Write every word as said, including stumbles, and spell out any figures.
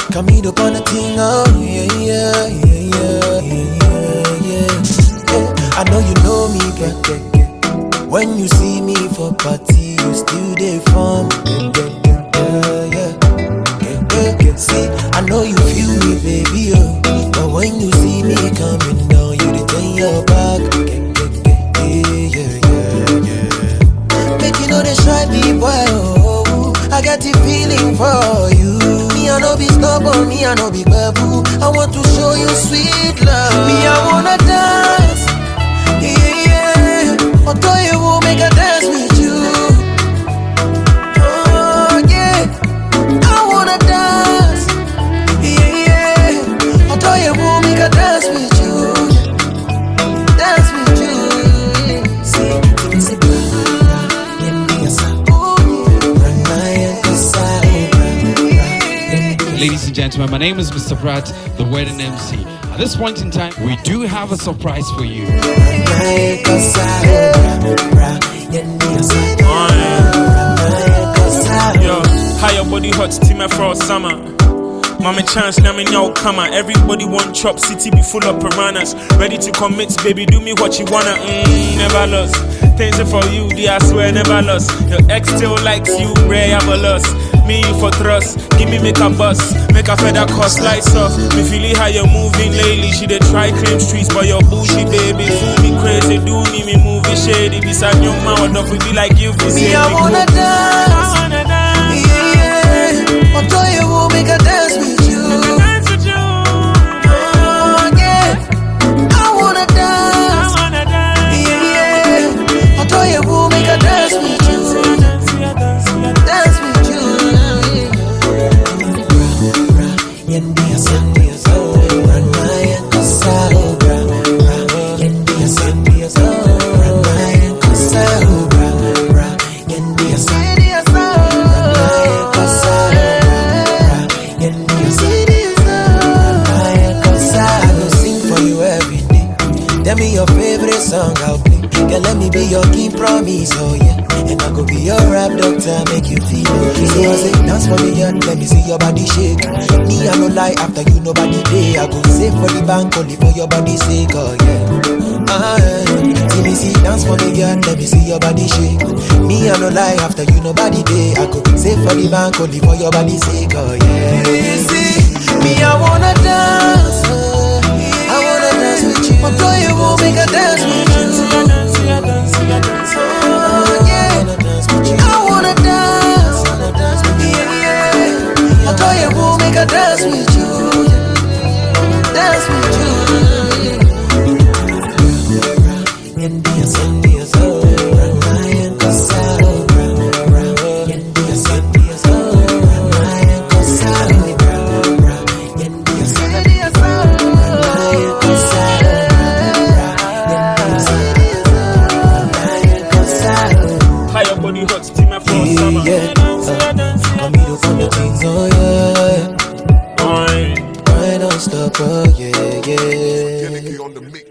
Camino on the thing, oh yeah, yeah, yeah, yeah, yeah, yeah, yeah. I know you know me, yeah, yeah, yeah. When you see me for party, you still there for me, yeah, yeah, yeah, yeah, yeah, yeah. See, I know you feel me, baby, oh. But when you see me coming down, you return your back, yeah, yeah, yeah, yeah, yeah. Make you know they try me, boy, oh. I got the feeling for you. Me, I no be stubborn, me, I no be babu. I want to show you sweet love. Me, I wanna dance, yeah, yeah. Although you will make a dance with you. Oh, yeah. I wanna dance, yeah, yeah. Although you will make a dance with you. Dance with you, yeah. See, see, see, Ladies and gentlemen, my name is Mister Brad, the wedding M C. At this point in time, we do have a surprise for you. Yo, how your body hot, team for summer. Mama chance, now me now come on. Everybody want chop, city be full of piranhas. Ready to commit, baby, do me what you wanna. Mm, never lost. Things for you, the I swear never lost. Your ex still likes you, rare have a loss. Me you for trust, give me make a bus, make a feather cost lights off. Me feeling how you're moving lately. She dey try claim streets, but your bullshit baby fool me crazy. Do me me movie shady. Beside your mouth, up we be like you. Me I wanna dance, I wanna dance, yeah, yeah. Although you will make a dance with you. Oh yeah, I wanna dance, I wanna dance, yeah, yeah. Although you will make a dance with you. Dance with you. Tell me your favorite song, I'll play. Girl, let me be your key promise, oh yeah. And I go be your rap doctor, make you feel okay. So I say, dance for me, yeah, let me see your body shake. Me, I no lie, after you, nobody day. I go save for the bank, only for your body sake, oh yeah. Ah, yeah. See me see, dance for me, yeah, let me see your body shake. Me, I no lie, after you, nobody day. I go save for the bank, only for your body sake, oh yeah. You see, me, I wanna dance, uh, I wanna dance with you. Although you won't make a dance with you. Oh yeah, I wanna dance, yeah, yeah. Although you won't make a dance with you. Dance with you. Oh yeah, yeah.